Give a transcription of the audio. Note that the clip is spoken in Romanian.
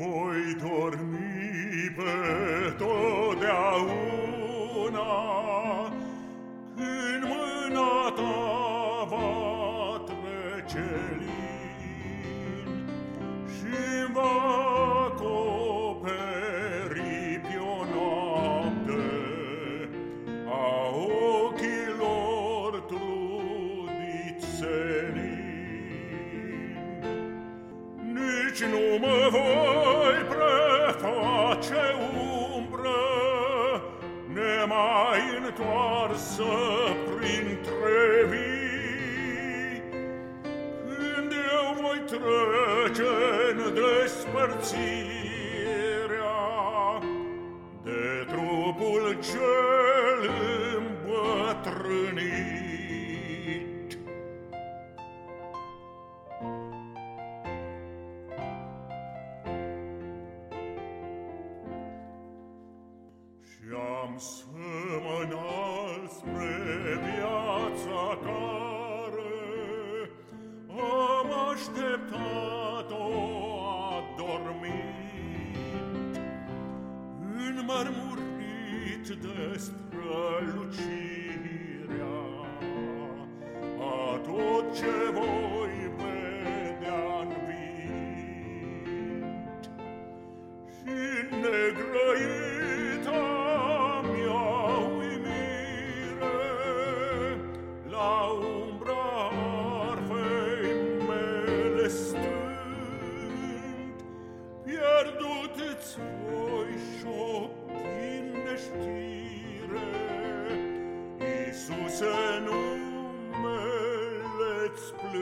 voi dormi pe totdeauna, când mâna ta va trece lin și-mi va acoperi pe-o noapte a ochilor trudiți senin. Nici nu mă voi preface umbră, nemai întoarsă printre vii, când eu voi trece-n despărțirea de trupul cel îmbătrânit. Și-am să mă înalt spre viața care am așteptat-o adormit, înmărmurit de strălucirea a tot ce voi vedea-n vid. Și negrăita mea uimire la umbra arfei mele stând, pierdut îți voi șopti în neștire, Iisuse, numele-ți plâng.